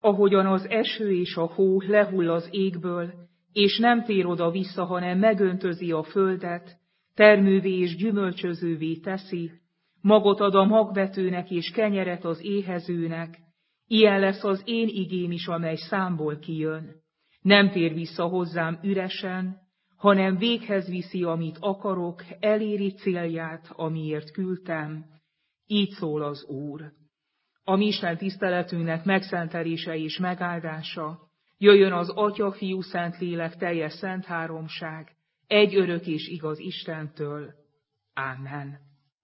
ahogyan az eső és a hó lehull az égből, és nem tér oda vissza, hanem megöntözi a földet, termővé és gyümölcsözővé teszi, magot ad a magvetőnek és kenyeret az éhezőnek, ilyen lesz az én igém is, amely számból kijön. Nem tér vissza hozzám üresen, hanem véghez viszi, amit akarok, eléri célját, amiért küldtem. Így szól az Úr. A mi Isten tiszteletünknek megszentelése és megáldása jöjjön az Atya, Fiú, Szentlélek teljes szent háromság, egy örök és igaz Istentől. Ámen.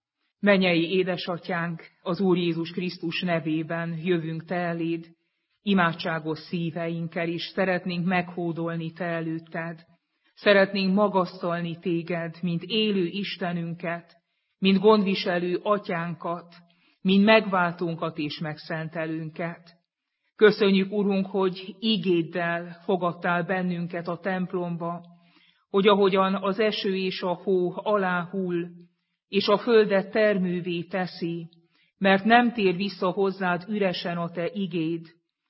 Mennyei édesatyánk, az Úr Jézus Krisztus nevében jövünk te eléd, imádságos szíveinkkel is szeretnénk meghódolni te előtted. Szeretnénk magasztalni téged, mint élő Istenünket, mint gondviselő atyánkat, mint megváltónkat és megszentelőnket. Köszönjük, Urunk, hogy igéddel fogadtál bennünket a templomba, hogy ahogyan az eső és a hó aláhull, és a földet termővé teszi, mert nem tér vissza hozzád üresen a te igéd.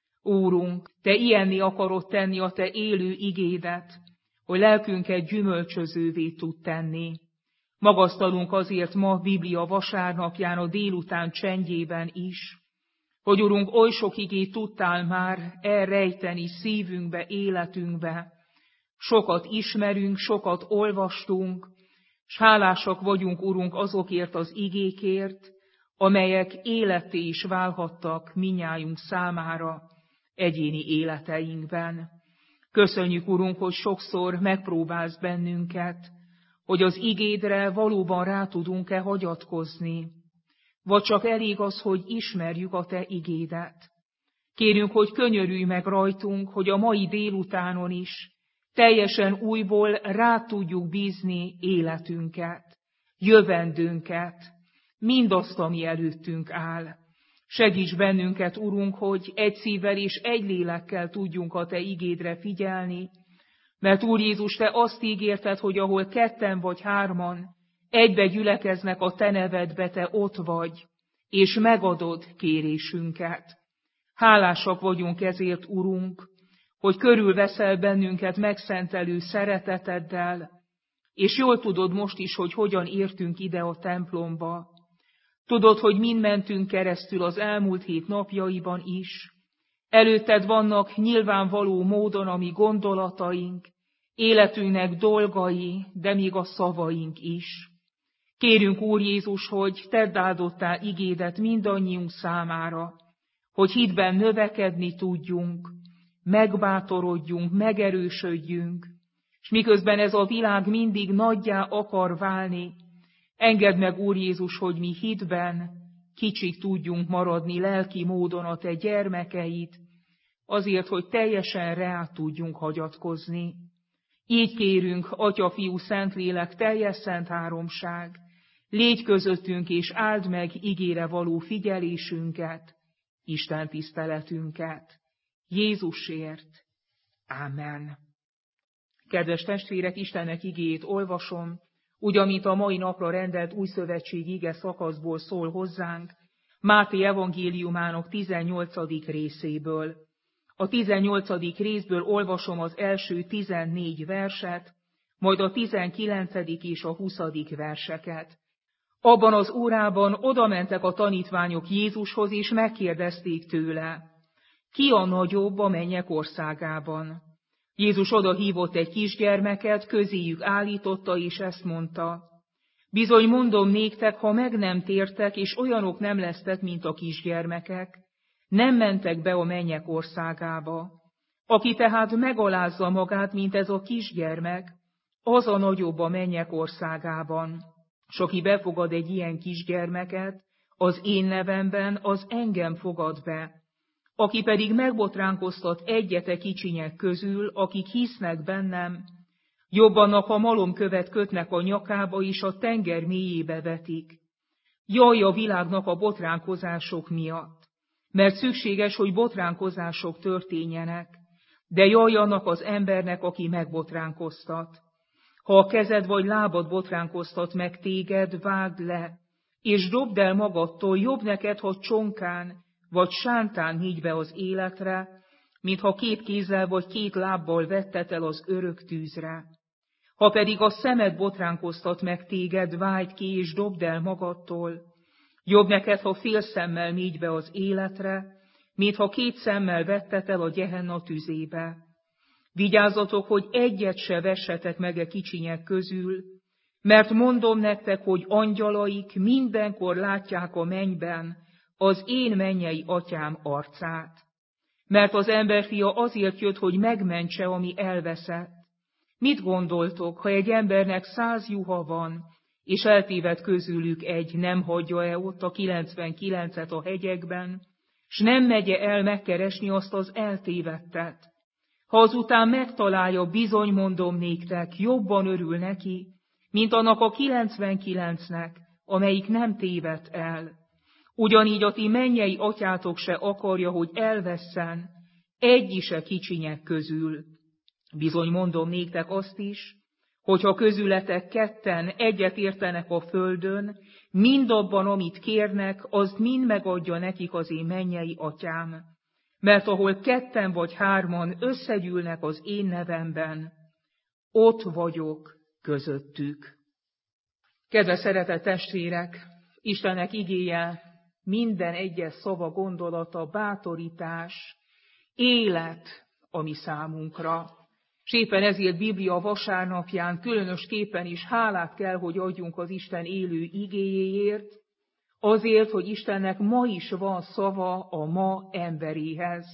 Úrunk, te ilyenné akarod tenni a te élő igédet, hogy lelkünket gyümölcsözővé tud tenni. Magasztalunk azért ma Biblia vasárnapján a délután csendjében is, hogy Urunk, oly sok igét tudtál már elrejteni szívünkbe, életünkbe. Sokat ismerünk, sokat olvastunk, s hálásak vagyunk, Urunk, azokért az igékért, amelyek életté is válhattak minnyájunk számára egyéni életeinkben. Köszönjük, Urunk, hogy sokszor megpróbálsz bennünket, hogy az igédre valóban rá tudunk-e hagyatkozni, vagy csak elég az, hogy ismerjük a te igédet. Kérünk, hogy könyörülj meg rajtunk, hogy a mai délutánon is teljesen újból rá tudjuk bízni életünket, jövendőnket, mindazt, ami előttünk áll. Segíts bennünket, Urunk, hogy egy szívvel és egy lélekkel tudjunk a te igédre figyelni, mert Úr Jézus, te azt ígérted, hogy ahol ketten vagy hárman egybe gyülekeznek a te nevedbe, te ott vagy, és megadod kérésünket. Hálásak vagyunk ezért, Urunk, hogy körülveszel bennünket megszentelő szereteteddel, és jól tudod most is, hogy hogyan értünk ide a templomba. Tudod, hogy mind mentünk keresztül az elmúlt hét napjaiban is. Előtted vannak nyilvánvaló módon a mi gondolataink, életünknek dolgai, de még a szavaink is. Kérünk, Úr Jézus, hogy tedd áldottá igédet mindannyiunk számára, hogy hitben növekedni tudjunk, megbátorodjunk, megerősödjünk, és miközben ez a világ mindig nagyjá akar válni, engedd meg, Úr Jézus, hogy mi hitben kicsik tudjunk maradni lelki módon a te gyermekeid, azért, hogy teljesen rá tudjunk hagyatkozni. Így kérünk, Atya, Fiú, Szentlélek, teljes szent háromság, légy közöttünk és áld meg igére való figyelésünket, Isten tiszteletünket. Jézusért. Ámen. Kedves testvérek, Istennek igéjét olvasom, úgy, amit a mai napra rendelt újszövetség ige szakaszból szól hozzánk, Máté evangéliumának 18. részéből. A 18. részből olvasom az első 14 verset, majd a 19. és a 20. verseket. Abban az órában odamentek a tanítványok Jézushoz, és megkérdezték tőle, ki a nagyobb a mennyek országában? Jézus odahívott egy kisgyermeket, közéjük állította, és ezt mondta, bizony mondom néktek, ha meg nem tértek, és olyanok nem lesztek, mint a kisgyermekek, nem mentek be a mennyek országába. Aki tehát megalázza magát, mint ez a kisgyermek, az a nagyobb a mennyek országában. S aki befogad egy ilyen kisgyermeket, az én nevemben, az engem fogad be. Aki pedig megbotránkoztat egyet kicsinyek közül, akik hisznek bennem, jobb annak, ha malomkövet kötnek a nyakába, és a tenger mélyébe vetik. Jaj a világnak a botránkozások miatt, mert szükséges, hogy botránkozások történjenek, de jaj annak az embernek, aki megbotránkoztat. Ha a kezed vagy lábad botránkoztat meg téged, vágd le, és dobd el magadtól, jobb neked, ha csonkán vagy sántán higgy be az életre, mintha 2 kézzel vagy 2 lábbal vettetel az örök tűzre. Ha pedig a szemed botránkoztat meg téged, vágj ki és dobd el magadtól. Jobb neked, ha fél szemmel mégy be az életre, mintha 2 szemmel vettetel a Gehenna tüzébe. Vigyázzatok, hogy egyet se vessetek meg a kicsinyek közül, mert mondom nektek, hogy angyalaik mindenkor látják a mennyben az én mennyei atyám arcát. Mert az emberfia azért jött, hogy megmentse, ami elveszett. Mit gondoltok, ha egy embernek 100 juha van, és eltéved közülük egy, nem hagyja-e ott a 99-et a hegyekben, s nem megye el megkeresni azt az eltévedtet? Ha azután megtalálja, bizony mondom néktek, jobban örül neki, mint annak a 99-nek, amelyik nem tévedt el. Ugyanígy a ti mennyei atyátok se akarja, hogy elvesszen egy is a kicsinyek közül. Bizony mondom néktek azt is, hogyha közületek 2 egyet értenek a földön, mindabban, amit kérnek, azt mind megadja nekik az én mennyei atyám. Mert ahol 2 vagy 3 összegyűlnek az én nevemben, ott vagyok közöttük. Kedves szeretett testvérek, Istennek igéje, minden egyes szava, gondolata, bátorítás, élet a mi számunkra. És éppen ezért Biblia vasárnapján különösképpen is hálát kell, hogy adjunk az Isten élő igéjéért, azért, hogy Istennek ma is van szava a ma emberéhez.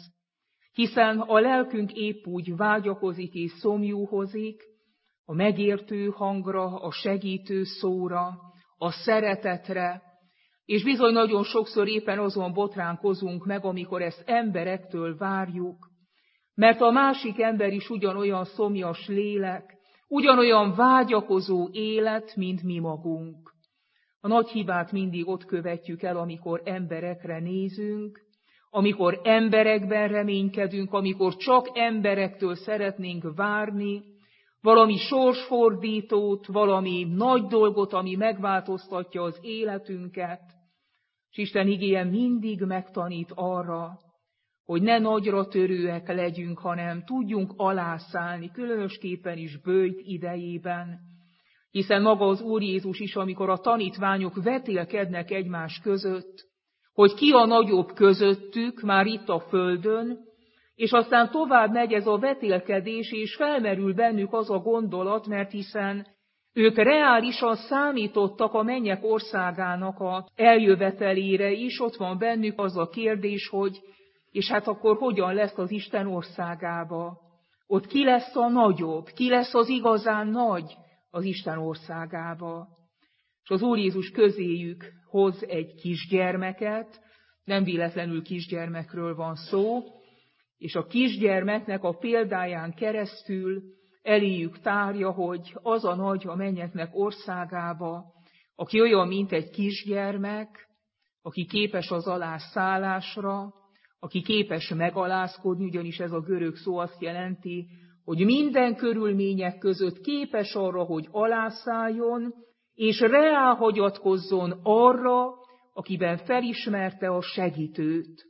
Hiszen a lelkünk épp úgy vágyakozik és szomjúhozik a megértő hangra, a segítő szóra, a szeretetre, és bizony nagyon sokszor éppen azon botránkozunk meg, amikor ezt emberektől várjuk, mert a másik ember is ugyanolyan szomjas lélek, ugyanolyan vágyakozó élet, mint mi magunk. A nagy hibát mindig ott követjük el, amikor emberekre nézünk, amikor emberekben reménykedünk, amikor csak emberektől szeretnénk várni valami sorsfordítót, valami nagy dolgot, ami megváltoztatja az életünket. És Isten igéje mindig megtanít arra, hogy ne nagyra törőek legyünk, hanem tudjunk alászállni, különösképpen is böjt idejében. Hiszen maga az Úr Jézus is, amikor a tanítványok vetélkednek egymás között, hogy ki a nagyobb közöttük, már itt a földön, és aztán tovább megy ez a vetélkedés, és felmerül bennük az a gondolat, mert hiszen ők reálisan számítottak a mennyek országának a eljövetelére is, ott van bennük az a kérdés, hogy és hát akkor hogyan lesz az Isten országába? Ott ki lesz a nagyobb? Ki lesz az igazán nagy az Isten országába? És az Úr Jézus közéjük hoz egy kisgyermeket, nem véletlenül kisgyermekről van szó, és a kisgyermeknek a példáján keresztül eléjük tárja, hogy az a nagy a mennyeknek országába, aki olyan, mint egy kisgyermek, aki képes az alászállásra, aki képes megalázkodni, ugyanis ez a görög szó azt jelenti, hogy minden körülmények között képes arra, hogy alászálljon, és ráhagyatkozzon arra, akiben felismerte a segítőt.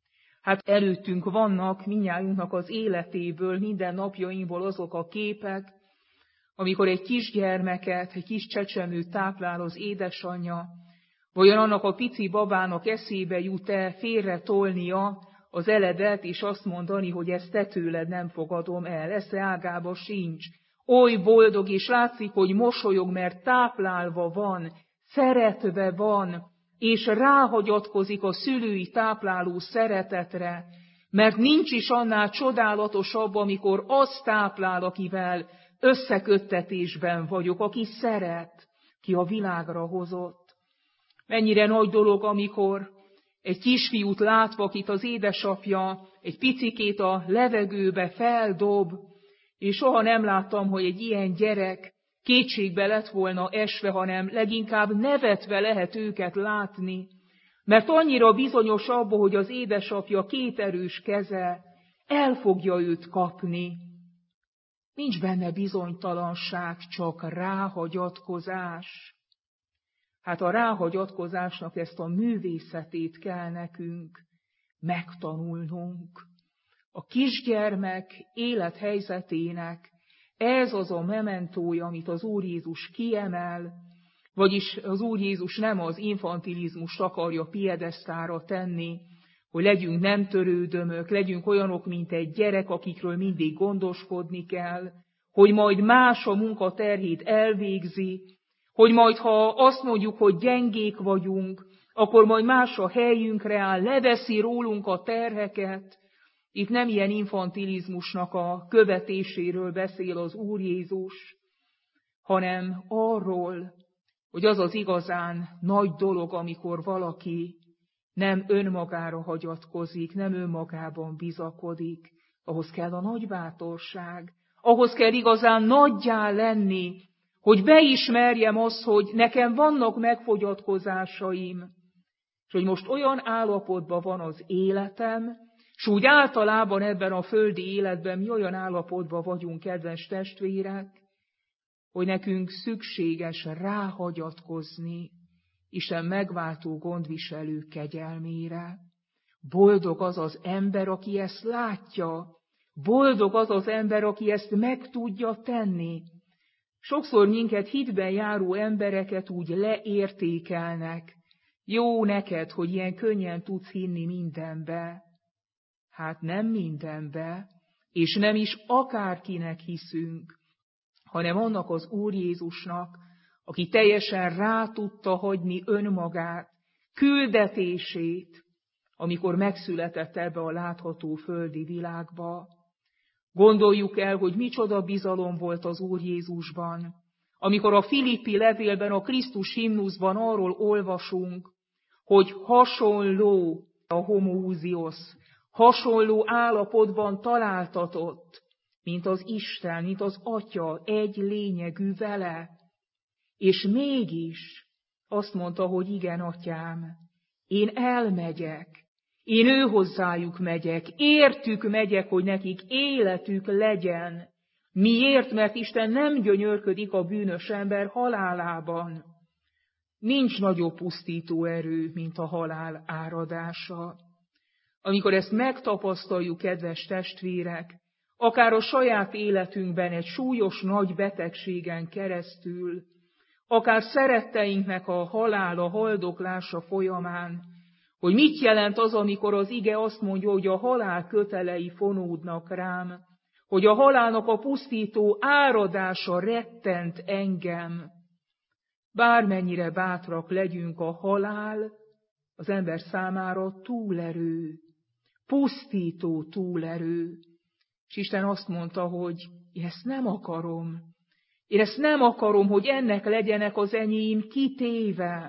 Hát előttünk vannak mindnyájunknak az életéből, minden napjainkból azok a képek, amikor egy kisgyermeket, egy kis csecsemőt táplál az édesanyja, vajon annak a pici babának eszébe jut-e félre tolnia az eledet, és azt mondani, hogy ezt te tőled nem fogadom el, esze ágába sincs. Oly boldog, és látszik, hogy mosolyog, mert táplálva van, szeretve van, és ráhagyatkozik a szülői tápláló szeretetre, mert nincs is annál csodálatosabb, amikor azt táplál, akivel összeköttetésben vagyok, aki szeret, ki a világra hozott. Mennyire nagy dolog, amikor egy kisfiút látva, akit az édesapja egy picikét a levegőbe feldob, és soha nem láttam, hogy egy ilyen gyerek kétségbe lett volna esve, hanem leginkább nevetve lehet őket látni, mert annyira bizonyos abban, hogy az édesapja 2 erős keze el fogja őt kapni. Nincs benne bizonytalanság, csak ráhagyatkozás. Hát a ráhagyatkozásnak ezt a művészetét kell nekünk megtanulnunk. A kisgyermek élethelyzetének ez az a mementója, amit az Úr Jézus kiemel, vagyis az Úr Jézus nem az infantilizmust akarja piedesztára tenni, hogy legyünk nem törődömök, legyünk olyanok, mint egy gyerek, akikről mindig gondoskodni kell, hogy majd más a munka terhét elvégzi, hogy majd, ha azt mondjuk, hogy gyengék vagyunk, akkor majd más a helyünkre áll, leveszi rólunk a terheket. Itt nem ilyen infantilizmusnak a követéséről beszél az Úr Jézus, hanem arról, hogy az az igazán nagy dolog, amikor valaki nem önmagára hagyatkozik, nem önmagában bizakodik. Ahhoz kell a nagy bátorság, ahhoz kell igazán nagyjá lenni, hogy beismerjem azt, hogy nekem vannak megfogyatkozásaim, és hogy most olyan állapotban van az életem, és úgy általában ebben a földi életben mi olyan állapotban vagyunk, kedves testvérek, hogy nekünk szükséges ráhagyatkozni Isten megváltó gondviselő kegyelmére. Boldog az az ember, aki ezt látja, boldog az az ember, aki ezt meg tudja tenni. Sokszor minket hitben járó embereket úgy leértékelnek. Jó neked, hogy ilyen könnyen tudsz hinni mindenbe. Hát nem mindenbe, és nem is akárkinek hiszünk, hanem annak az Úr Jézusnak, aki teljesen rá tudta hagyni önmagát, küldetését, amikor megszületett ebbe a látható földi világba. Gondoljuk el, hogy micsoda bizalom volt az Úr Jézusban, amikor a Filippi levélben, a Krisztus himnuszban arról olvasunk, hogy hasonló a homoúziosz, hasonló állapotban találtatott, mint az Isten, mint az Atya, egy lényegű vele. És mégis azt mondta, hogy igen, Atyám, én elmegyek, én ő hozzájuk megyek, értük megyek, hogy nekik életük legyen. Miért? Mert Isten nem gyönyörködik a bűnös ember halálában. Nincs nagyobb pusztító erő, mint a halál áradása. Amikor ezt megtapasztaljuk, kedves testvérek, akár a saját életünkben egy súlyos nagy betegségen keresztül, akár szeretteinknek a halála, haldoklása folyamán, hogy mit jelent az, amikor az ige azt mondja, hogy a halál kötelei fonódnak rám, hogy a halálnak a pusztító áradása rettent engem. Bármennyire bátrak legyünk, a halál az ember számára túlerő, pusztító túlerő. És Isten azt mondta, hogy én ezt nem akarom. Én ezt nem akarom, hogy ennek legyenek az enyém kitéve.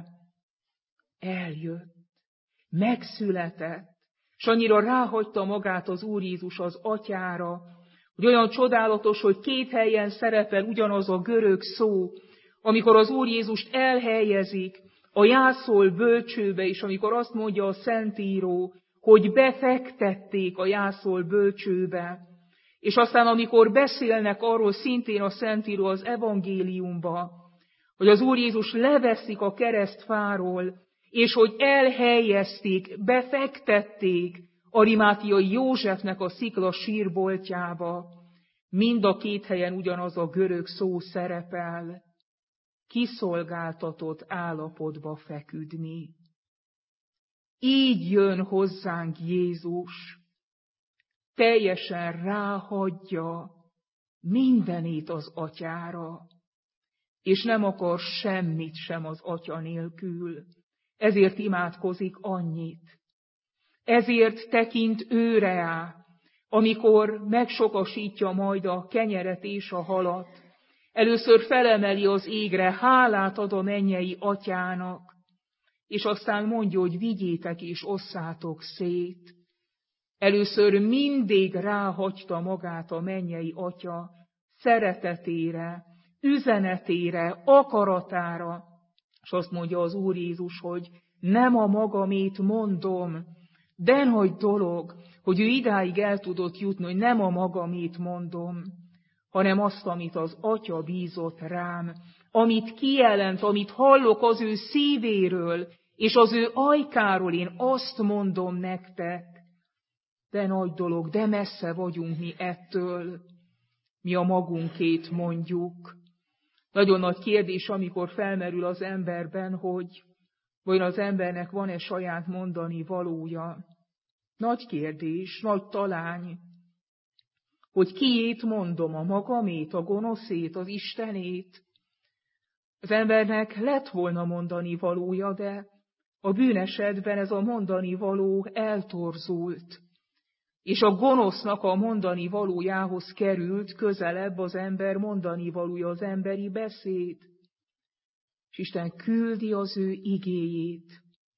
Eljött, megszületett, és annyira ráhagyta magát az Úr Jézus az Atyára, hogy olyan csodálatos, hogy két helyen szerepel ugyanaz a görög szó, amikor az Úr Jézust elhelyezik a jászol bölcsőbe, és amikor azt mondja a Szentíró, hogy befektették a jászol bölcsőbe, és aztán amikor beszélnek arról szintén a Szentíró az evangéliumba, hogy az Úr Jézus leveszik a keresztfáról, és hogy elhelyezték, befektették Arimátiai Józsefnek a szikla sírboltjába, mind a két helyen ugyanaz a görög szó szerepel, kiszolgáltatott állapotba feküdni. Így jön hozzánk Jézus, teljesen ráhagyja mindenét az Atyára, és nem akar semmit sem az Atya nélkül. Ezért imádkozik annyit. Ezért tekint őre rá, amikor megsokasítja majd a kenyeret és a halat. Először felemeli az égre, hálát ad a mennyei Atyának, és aztán mondja, hogy vigyétek és osszátok szét. Először mindig ráhagyta magát a mennyei Atya szeretetére, üzenetére, akaratára, és azt mondja az Úr Jézus, hogy nem a magamét mondom, de nagy dolog, hogy ő idáig el tudott jutni, hogy nem a magamét mondom, hanem azt, amit az Atya bízott rám, amit kijelent, amit hallok az ő szívéről, és az ő ajkáról, én azt mondom nektek. de nagy dolog, de messze vagyunk mi ettől. Mi a magunkét mondjuk. Nagyon nagy kérdés, amikor felmerül az emberben, hogy vajon az embernek van-e saját mondani valója. Nagy kérdés, nagy talány, hogy kiét mondom, a magamét, a gonoszét, az Istenét. Az embernek lett volna mondani valója, de a bűnesetben ez a mondani való eltorzult, és a gonosznak a mondani valójához került közelebb az ember mondani valója, az emberi beszéd. És Isten küldi az ő igéjét,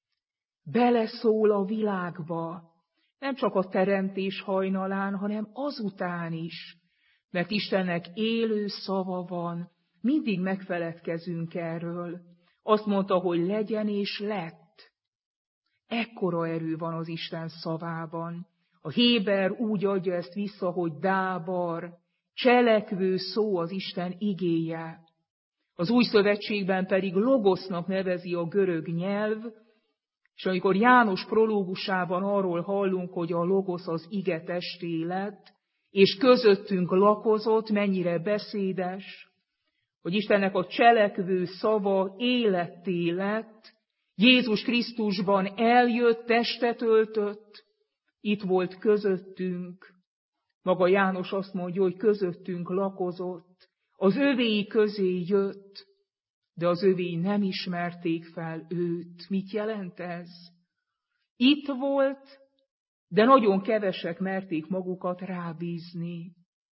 beleszól a világba, nem csak a teremtés hajnalán, hanem azután is, mert Istennek élő szava van, mindig megfeledkezünk erről. Azt mondta, hogy legyen és lett. Ekkora erő van az Isten szavában. A héber úgy adja ezt vissza, hogy dábar, cselekvő szó az Isten igéje. Az Új Szövetségben pedig logosznak nevezi a görög nyelv, és amikor János prológusában arról hallunk, hogy a logosz az ige testé lett, és közöttünk lakozott, mennyire beszédes, hogy Istennek a cselekvő szava életté lett, Jézus Krisztusban eljött, testet öltött, itt volt közöttünk. Maga János azt mondja, hogy közöttünk lakozott, az övéi közé jött, de az övéi nem ismerték fel őt. Mit jelent ez? Itt volt, de nagyon kevesek merték magukat rábízni.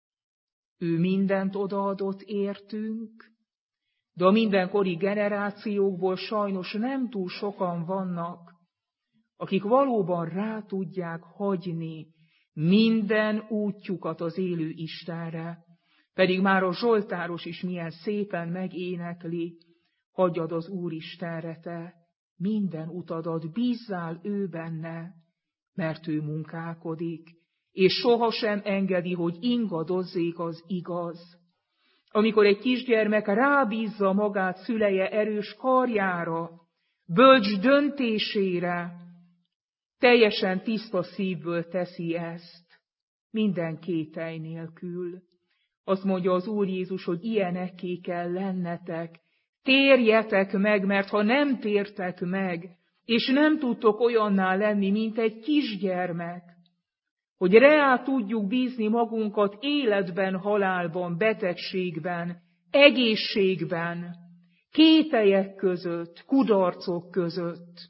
Ő mindent odaadott értünk, de a mindenkori generációkból sajnos nem túl sokan vannak, akik valóban rá tudják hagyni minden útjukat az élő Istenre. Pedig már a zsoltáros is milyen szépen megénekli, hagyjad az Úristenre te minden utadat, bízzál ő benne, mert ő munkálkodik, és sohasem engedi, hogy ingadozzék az igaz. Amikor egy kisgyermek rábízza magát szüleje erős karjára, bölcs döntésére, teljesen tiszta szívből teszi ezt, minden kételj nélkül. Azt mondja az Úr Jézus, hogy ilyenekké kell lennetek, térjetek meg, mert ha nem tértek meg, és nem tudtok olyanná lenni, mint egy kisgyermek, hogy reá tudjuk bízni magunkat életben, halálban, betegségben, egészségben, kételyek között, kudarcok között,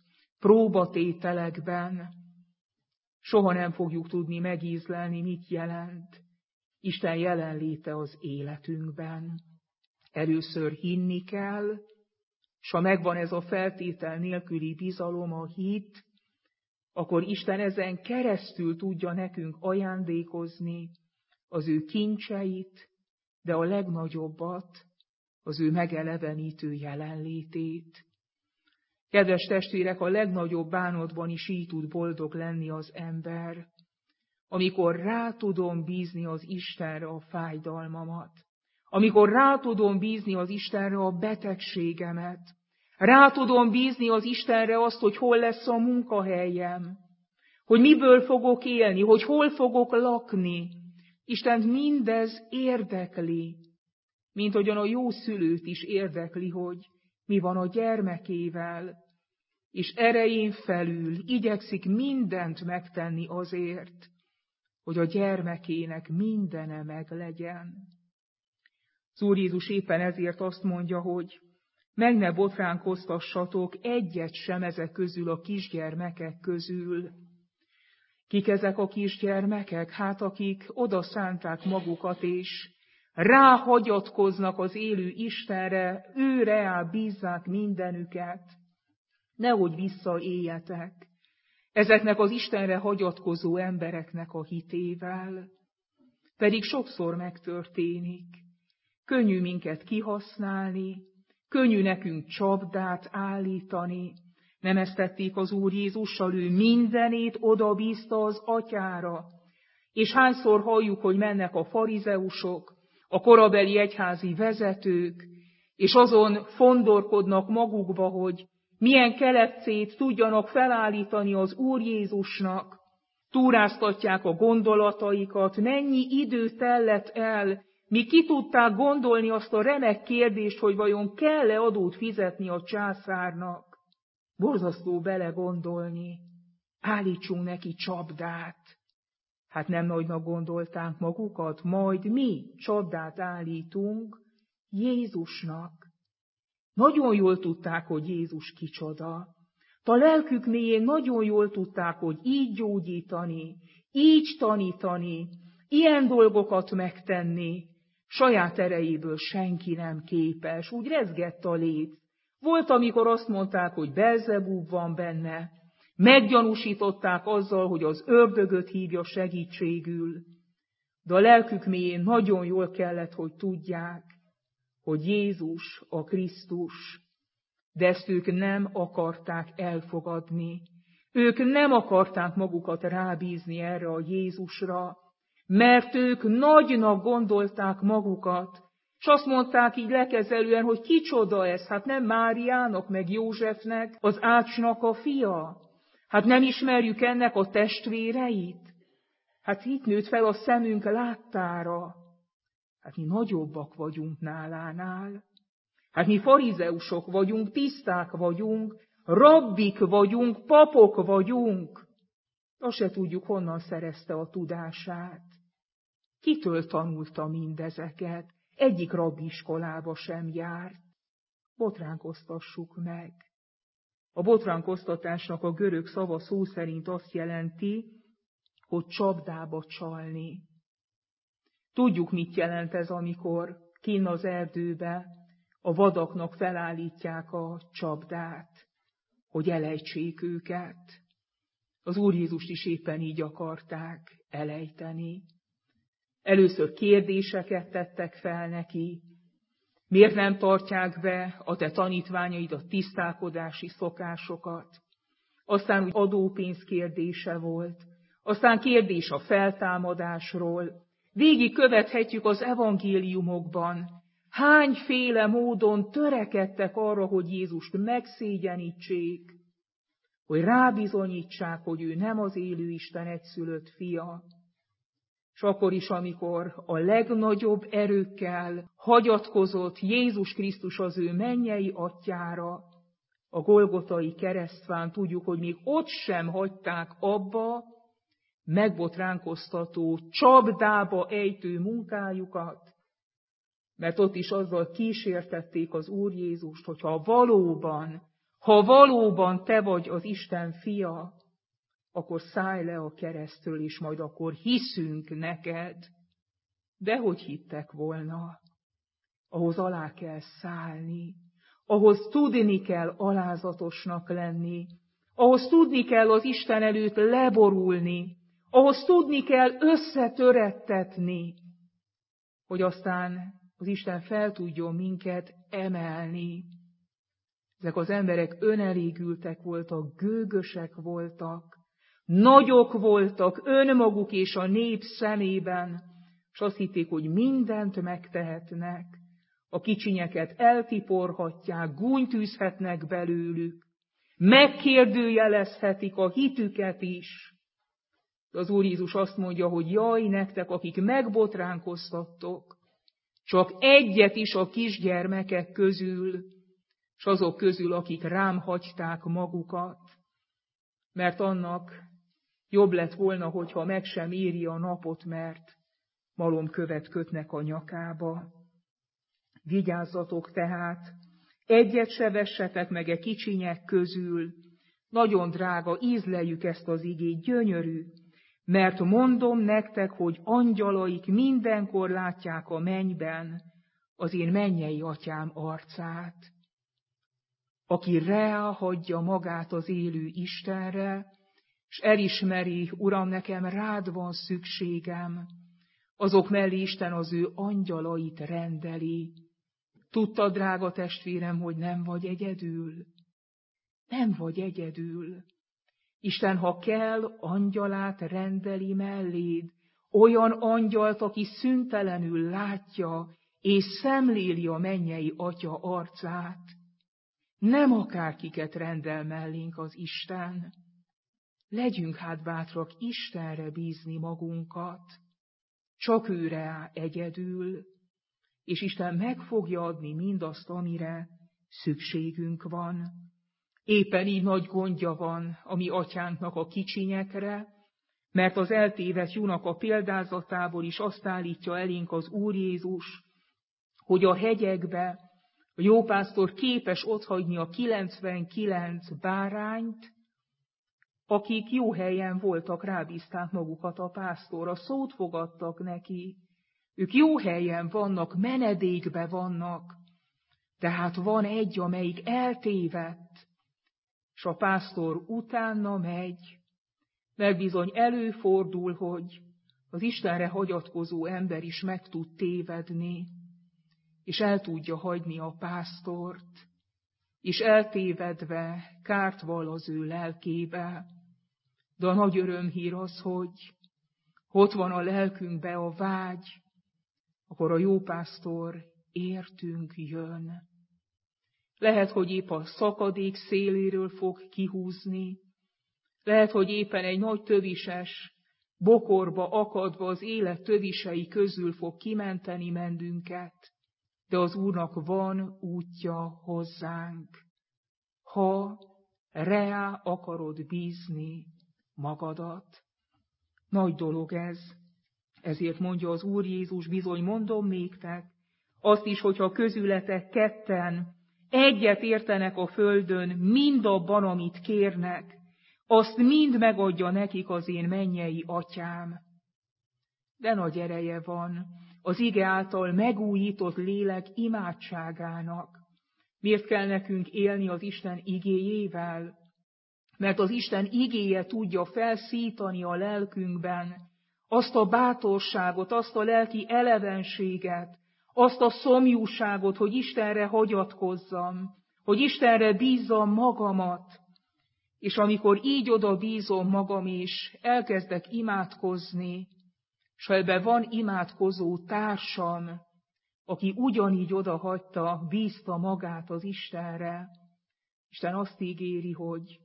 próbatételekben, soha nem fogjuk tudni megízlelni, mit jelent Isten jelenléte az életünkben. Először hinni kell, és ha megvan ez a feltétel nélküli bizalom, a hit, akkor Isten ezen keresztül tudja nekünk ajándékozni az ő kincseit, de a legnagyobbat, az ő megelevenítő jelenlétét. Kedves testvérek, a legnagyobb bánatban is így tud boldog lenni az ember, amikor rá tudom bízni az Istenre a fájdalmamat, amikor rá tudom bízni az Istenre a betegségemet, rá tudom bízni az Istenre azt, hogy hol lesz a munkahelyem, hogy miből fogok élni, hogy hol fogok lakni. Istent mindez érdekli, mint hogyan a jó szülőt is érdekli, hogy mi van a gyermekével, és erején felül igyekszik mindent megtenni azért, hogy a gyermekének mindene meglegyen. Az Úr Jézus éppen ezért azt mondja, hogy meg ne botránkoztassatok egyet sem ezek közül a kisgyermekek közül. Kik ezek a kisgyermekek? Hát akik oda szánták magukat, és ráhagyatkoznak az élő Istenre, őre bízzák mindenüket. Nehogy visszaéljetek ezeknek az Istenre hagyatkozó embereknek a hitével. Pedig sokszor megtörténik. Könnyű minket kihasználni, könnyű nekünk csapdát állítani. Nem ezt tették az Úr Jézussal, ő mindenét odabízta az Atyára. És hányszor halljuk, hogy mennek a farizeusok, a korabeli egyházi vezetők, és azon fondorkodnak magukba, hogy milyen kelepcét tudjanak felállítani az Úr Jézusnak. túráztatják a gondolataikat, mennyi idő tellett el, míg ki tudták gondolni azt a remek kérdést, hogy vajon kell-e adót fizetni a császárnak. Borzasztó belegondolni, állítsunk neki csapdát. Hát nem nagynak gondolták magukat, majd mi csapdát állítunk Jézusnak. Nagyon jól tudták, hogy Jézus kicsoda. A lelkük mélyén nagyon jól tudták, hogy így gyógyítani, így tanítani, ilyen dolgokat megtenni, saját erejéből senki nem képes, úgy rezgett a léc. Volt, amikor azt mondták, hogy Belzebub van benne, meggyanúsították azzal, hogy az ördögöt hívja segítségül, de a lelkük mélyén nagyon jól kellett, hogy tudják, hogy Jézus a Krisztus, de ezt ők nem akarták elfogadni. Ők nem akarták magukat rábízni erre a Jézusra, mert ők nagynak gondolták magukat, és azt mondták így lekezelően, hogy kicsoda ez, hát nem Máriának, meg Józsefnek, az Ácsnak a fia? Hát nem ismerjük ennek a testvéreit? Hát itt nőtt fel a szemünk láttára. Hát mi nagyobbak vagyunk nálánál. Hát mi farizeusok vagyunk, tiszták vagyunk, rabbik vagyunk, papok vagyunk. Azt se tudjuk, honnan szerezte a tudását. Kitől tanulta mindezeket? Egyik rabbiiskolába sem járt. Botránkoztassuk meg. A botránkoztatásnak a görög szava szó szerint azt jelenti, hogy csapdába csalni. Tudjuk, mit jelent ez, amikor kinn az erdőbe a vadaknak felállítják a csapdát, hogy elejtsék őket. Az Úr Jézust is éppen így akarták elejteni. Először kérdéseket tettek fel neki. Miért nem tartják be a te tanítványaid a tisztálkodási szokásokat? Aztán úgy adópénz kérdése volt. Aztán kérdés a feltámadásról. Végig követhetjük az evangéliumokban. Hányféle módon törekedtek arra, hogy Jézust megszégyenítsék, hogy rábizonyítsák, hogy ő nem az élő Isten egyszülött fia. És akkor is, amikor a legnagyobb erőkkel hagyatkozott Jézus Krisztus az ő mennyei atyára, a Golgotai keresztfán, tudjuk, hogy még ott sem hagyták abba megbotránkoztató, csapdába ejtő munkájukat, mert ott is azzal kísértették az Úr Jézust, hogy ha valóban te vagy az Isten fia, akkor szállj le a keresztről, és majd akkor hiszünk neked. De hogy hittek volna? Ahhoz alá kell szállni, ahhoz tudni kell alázatosnak lenni, ahhoz tudni kell az Isten előtt leborulni, ahhoz tudni kell összetörettetni, hogy aztán az Isten fel tudjon minket emelni. Ezek az emberek önelégültek voltak, gőgösek voltak, nagyok voltak önmaguk és a nép szemében, és azt hitték, hogy mindent megtehetnek, a kicsinyeket eltiporhatják, gúnytűzhetnek belőlük, megkérdőjelezhetik a hitüket is. De az Úr Jézus azt mondja, hogy jaj nektek, akik megbotránkoztattok, csak egyet is a kisgyermekek közül, s azok közül, akik rám hagyták magukat, mert annak jobb lett volna, hogyha meg sem éri a napot, mert malomkövet kötnek a nyakába. Vigyázzatok tehát, egyet se vessetek meg e kicsinyek közül, nagyon drága, ízleljük ezt az igét, gyönyörű, mert mondom nektek, hogy angyalaik mindenkor látják a mennyben az én mennyei atyám arcát. Aki ráhagyja magát az élő Istenre, és elismeri, Uram, nekem rád van szükségem, azok mellé Isten az ő angyalait rendeli. Tudtad, drága testvérem, hogy nem vagy egyedül? Nem vagy egyedül. Isten, ha kell, angyalát rendeli melléd, olyan angyalt, aki szüntelenül látja és szemléli a mennyei Atya arcát. Nem akárkiket rendel mellénk az Isten. Legyünk hát bátrak Istenre bízni magunkat, csak őre áll egyedül, és Isten meg fogja adni mindazt, amire szükségünk van. Éppen így nagy gondja van a mi atyánknak a kicsinyekre, mert az eltévedt junak a példázatából is azt állítja elénk az Úr Jézus, hogy a hegyekbe a jópásztor képes otthagyni a 99 bárányt, akik jó helyen voltak, rábízták magukat a pásztorra, szót fogadtak neki. Ők jó helyen vannak, menedékbe vannak, tehát van egy, amelyik eltévedt, és a pásztor utána megy, mert bizony előfordul, hogy az Istenre hagyatkozó ember is meg tud tévedni, és el tudja hagyni a pásztort, és eltévedve kárt vall az ő lelkébe. De a nagy örömhír az, hogy ott van a lelkünkbe a vágy, akkor a jó pásztor értünk jön. Lehet, hogy épp a szakadék széléről fog kihúzni, lehet, hogy éppen egy nagy tövises bokorba akadva az élet tövisei közül fog kimenteni mennünket, de az Úrnak van útja hozzánk, ha reá akarod bízni magadat. Nagy dolog ez, ezért mondja az Úr Jézus, bizony mondom néktek, azt is, hogyha közületek ketten egyet értenek a földön, mindabban, amit kérnek, azt mind megadja nekik az én mennyei atyám. De nagy ereje van az ige által megújított lélek imádságának. Miért kell nekünk élni az Isten igéjével? Mert az Isten igéje tudja felszítani a lelkünkben azt a bátorságot, azt a lelki elevenséget, azt a szomjúságot, hogy Istenre hagyatkozzam, hogy Istenre bízzam magamat. És amikor így oda bízom magam, és elkezdek imádkozni, s ha ebben van imádkozó társam, aki ugyanígy odahagyta, bízta magát az Istenre, Isten azt ígéri, hogy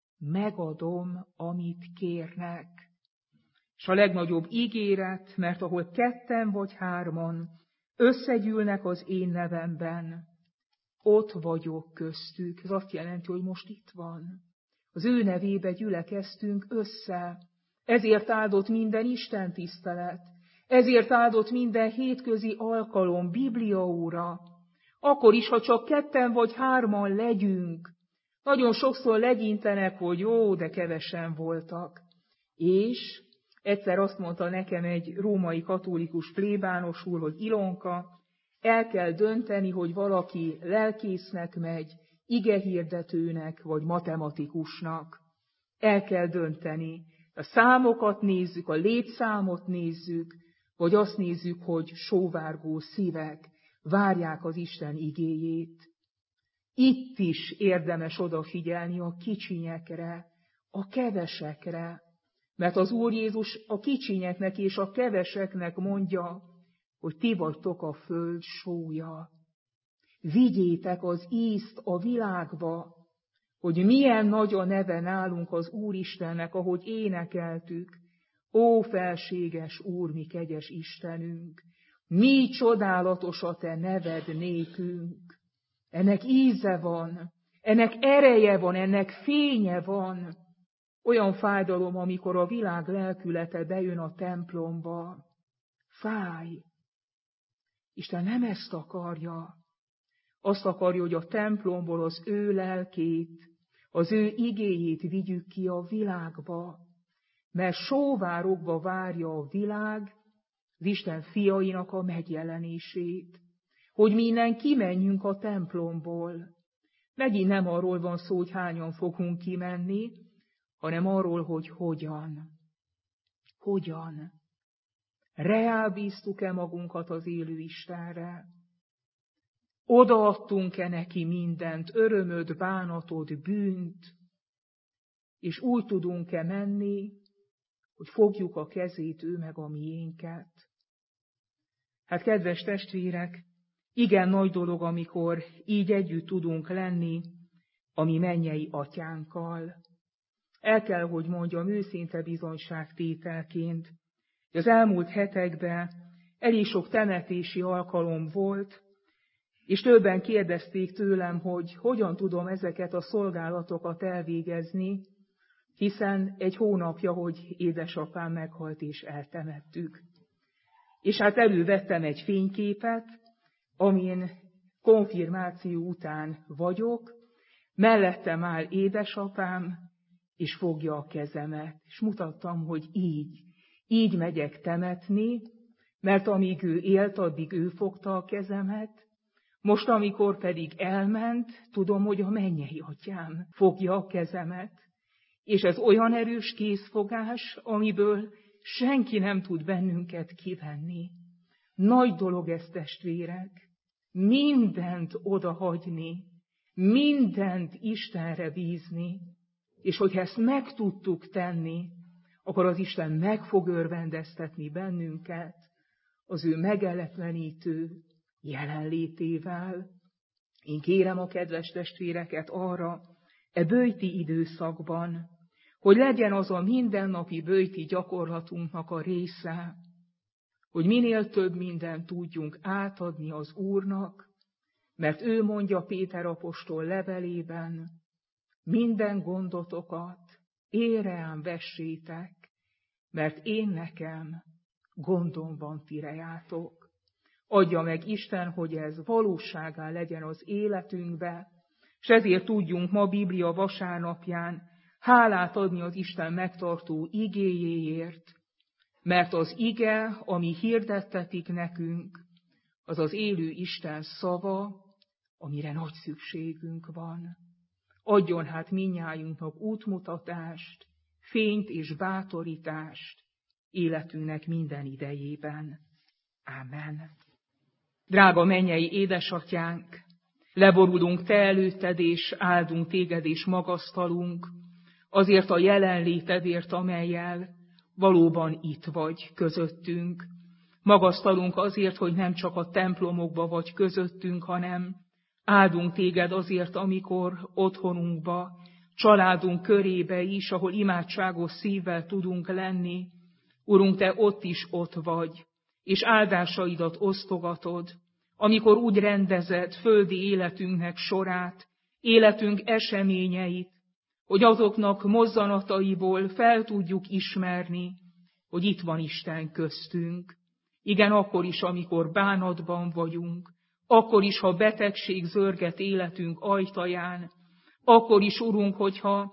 megadom, amit kérnek. És a legnagyobb ígéret, mert ahol ketten vagy hárman összegyűlnek az én nevemben, ott vagyok köztük. Ez azt jelenti, hogy most itt van. Az ő nevébe gyülekeztünk össze. Ezért áldott minden Isten tisztelet. Ezért áldott minden hétközi alkalom, bibliaóra. Akkor is, ha csak ketten vagy hárman legyünk. Nagyon sokszor legyintenek, hogy jó, de kevesen voltak. És egyszer azt mondta nekem egy római katolikus plébános úr, hogy Ilonka, el kell dönteni, hogy valaki lelkésznek megy, igehirdetőnek vagy matematikusnak. El kell dönteni. A számokat nézzük, a létszámot nézzük, vagy azt nézzük, hogy sóvárgó szívek várják az Isten igéjét. Itt is érdemes odafigyelni a kicsinyekre, a kevesekre, mert az Úr Jézus a kicsinyeknek és a keveseknek mondja, hogy ti vagytok a föld sója. Vigyétek az ízt a világba, hogy milyen nagy a neve nálunk az Úristennek, ahogy énekeltük. Ó, felséges Úr, mi kegyes Istenünk, mi csodálatos a te neved nékünk. Ennek íze van, ennek ereje van, ennek fénye van. Olyan fájdalom, amikor a világ lelkülete bejön a templomba. Fáj. Isten nem ezt akarja. Azt akarja, hogy a templomból az ő lelkét, az ő igéjét vigyük ki a világba, mert sóvárogva várja a világ az Isten fiainak a megjelenését, hogy mi innen kimenjünk a templomból. Megint nem arról van szó, hogy hányan fogunk kimenni, hanem arról, hogy hogyan. Hogyan? Reábíztuk-e magunkat az élő Istenre? Odaadtunk-e neki mindent, örömöt, bánatot, bűnt, és úgy tudunk-e menni, hogy fogjuk a kezét, ő meg a miénket? Hát, kedves testvérek, igen nagy dolog, amikor így együtt tudunk lenni a mi mennyei atyánkkal. el kell, hogy mondjam őszinte bizonyságtételként, hogy az elmúlt hetekben elég sok temetési alkalom volt, és többen kérdezték tőlem, hogy hogyan tudom ezeket a szolgálatokat elvégezni, hiszen egy hónapja, hogy édesapám meghalt és eltemettük. És hát elővettem egy fényképet, amin konfirmáció után vagyok, mellettem áll édesapám, és fogja a kezemet. És mutattam, hogy így megyek temetni, mert amíg ő élt, addig ő fogta a kezemet, most, amikor pedig elment, tudom, hogy a mennyei atyám fogja a kezemet. És ez olyan erős kézfogás, amiből senki nem tud bennünket kivenni. Nagy dolog ez, testvérek, mindent odahagyni, mindent Istenre bízni, és hogyha ezt meg tudtuk tenni, akkor az Isten meg fog örvendeztetni bennünket az ő megeletlenítő jelenlétével. Én kérem a kedves testvéreket arra, böjti időszakban, hogy legyen az a mindennapi böjti gyakorlatunknak a része, hogy minél több mindent tudjunk átadni az Úrnak, mert ő mondja Péter apostol levelében, minden gondotokat én rám vessétek, mert én nekem gondom van ti rejátok. Adja meg Isten, hogy ez valóságá legyen az életünkbe, és ezért tudjunk ma Biblia vasárnapján hálát adni az Isten megtartó igéjéért, mert az ige, ami hirdettetik nekünk, az az élő Isten szava, amire nagy szükségünk van. Adjon hát mindnyájunknak útmutatást, fényt és bátorítást életünknek minden idejében. Ámen. Drága mennyei édesatyánk, leborulunk te előtted, és áldunk téged, és magasztalunk, azért a jelenlétedért, amellyel valóban itt vagy közöttünk. Magasztalunk azért, hogy nem csak a templomokba vagy közöttünk, hanem áldunk téged azért, amikor otthonunkba, családunk körébe is, ahol imádságos szívvel tudunk lenni. Urunk, te ott is ott vagy, és áldásaidat osztogatod, amikor úgy rendezed földi életünknek sorát, életünk eseményeit, hogy azoknak mozzanataiból fel tudjuk ismerni, hogy itt van Isten köztünk. Igen, akkor is, amikor bánatban vagyunk, akkor is, ha betegség zörget életünk ajtaján, akkor is, Urunk, hogyha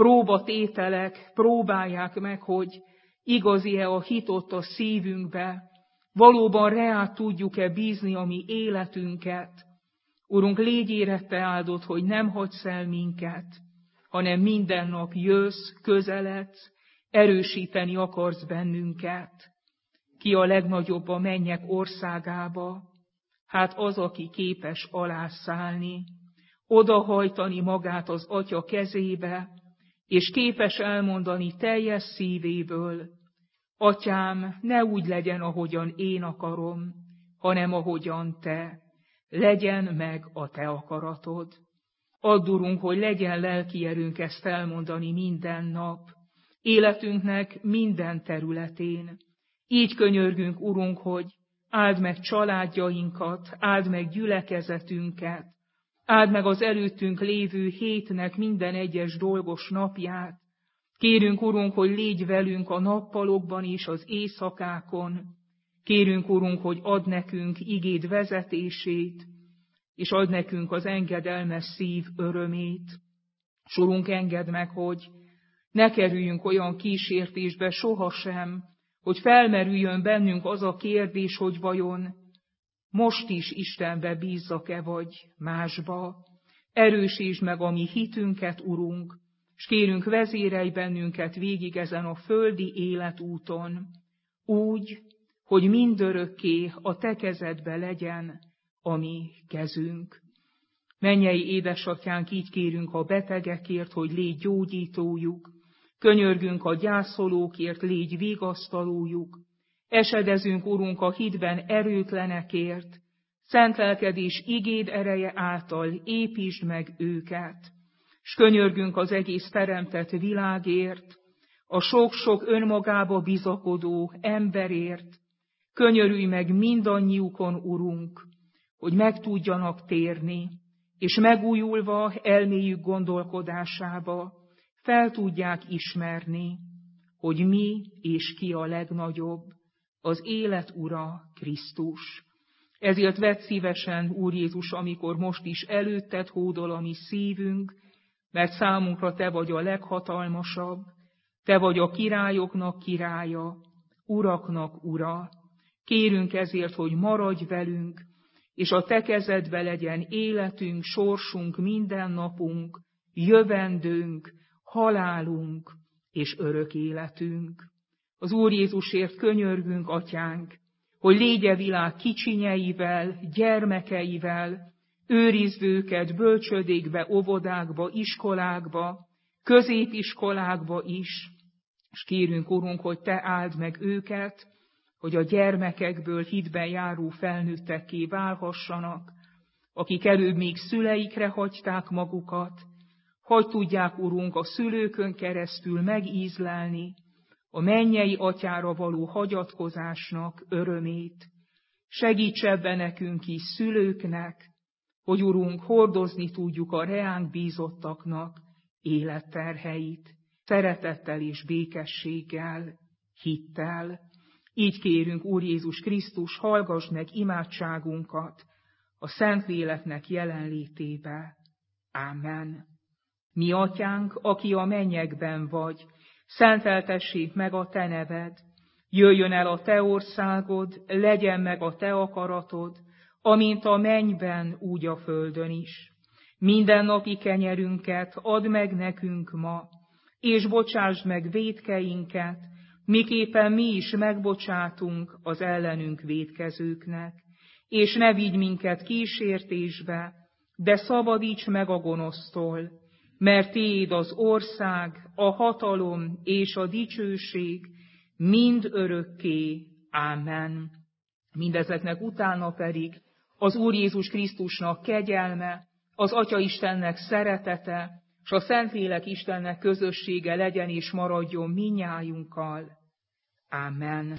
próbatételek próbálják meg, hogy igazi-e a hit ott a szívünkbe, valóban reát tudjuk-e bízni a mi életünket. Urunk, légy érette áldott, hogy nem hagysz el minket, hanem minden nap jössz, közeledsz, erősíteni akarsz bennünket. Ki a legnagyobb a mennyek országába? Hát az, aki képes alászállni, odahajtani magát az Atya kezébe, és képes elmondani teljes szívéből, Atyám, ne úgy legyen, ahogyan én akarom, hanem ahogyan te. Legyen meg a te akaratod. Add, Urunk, hogy legyen lelki erőnk ezt elmondani minden nap, életünknek minden területén. Így könyörgünk, Urunk, hogy áld meg családjainkat, áld meg gyülekezetünket, áld meg az előttünk lévő hétnek minden egyes dolgos napját. Kérünk, Urunk, hogy légy velünk a nappalokban és az éjszakákon. Kérünk, Urunk, hogy add nekünk igéd vezetését, és add nekünk az engedelmes szív örömét. S Urunk, engedd meg, hogy ne kerüljünk olyan kísértésbe sohasem, hogy felmerüljön bennünk az a kérdés, hogy vajon most is Istenbe bízzak-e vagy másba. Erősítsd meg a mi hitünket, Urunk, s kérünk, vezérelj bennünket végig ezen a földi életúton, úgy, hogy mindörökké a te kezedbe legyen a mi kezünk. Mennyei édesatyánk, így kérünk a betegekért, hogy légy gyógyítójuk, könyörgünk a gyászolókért, légy vigasztalójuk, esedezünk, Urunk, a hitben erőtlenekért, szent lelked és igéd ereje által építsd meg őket, s könyörgünk az egész teremtett világért, a sok-sok önmagába bizakodó emberért, könyörülj meg mindannyiukon, Urunk, hogy meg tudjanak térni, és megújulva elméjük gondolkodásába fel tudják ismerni, hogy mi és ki a legnagyobb, az élet ura Krisztus. Ezért vedd szívesen, Úr Jézus, amikor most is előtted hódol a mi szívünk, mert számunkra te vagy a leghatalmasabb, te vagy a királyoknak királya, uraknak ura. Kérünk ezért, hogy maradj velünk, és a te kezedbe legyen életünk, sorsunk, minden napunk, jövendőnk, halálunk és örök életünk. Az Úr Jézusért könyörgünk, Atyánk, hogy légy a világ kicsinyeivel, gyermekeivel, őrizd őket bölcsödékbe, óvodákba, iskolákba, középiskolákba is, és kérünk, Urunk, hogy te áld meg őket, hogy a gyermekekből hitben járó felnőttekké válhassanak, akik előbb még szüleikre hagyták magukat, hogy tudják, Urunk, a szülőkön keresztül megízlelni a mennyei Atyára való hagyatkozásnak örömét. Segíts ebben nekünk is, szülőknek, hogy, Urunk, hordozni tudjuk a reánk bízottaknak életterheit, szeretettel és békességgel, hittel. Így kérünk, Úr Jézus Krisztus, hallgass meg imádságunkat a Szentléleknek jelenlétébe. Ámen. Mi Atyánk, aki a mennyekben vagy, szenteltessék meg a te neved, jöjjön el a te országod, legyen meg a te akaratod, amint a mennyben, úgy a földön is. Mindennapi kenyerünket add meg nekünk ma, és bocsásd meg vétkeinket, miképpen mi is megbocsátunk az ellenünk vétkezőknek. És ne vigy minket kísértésbe, de szabadíts meg a gonosztól, mert tiéd az ország, a hatalom és a dicsőség mind örökké. Ámen. Mindezeknek utána pedig az Úr Jézus Krisztusnak kegyelme, az Atya Istennek szeretete, és a Szentlélek Istennek közössége legyen és maradjon mindnyájunkkal. Ámen.